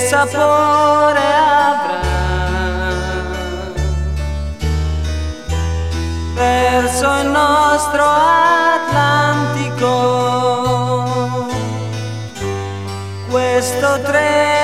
sapore avrà verso il nostro Atlantico questo treno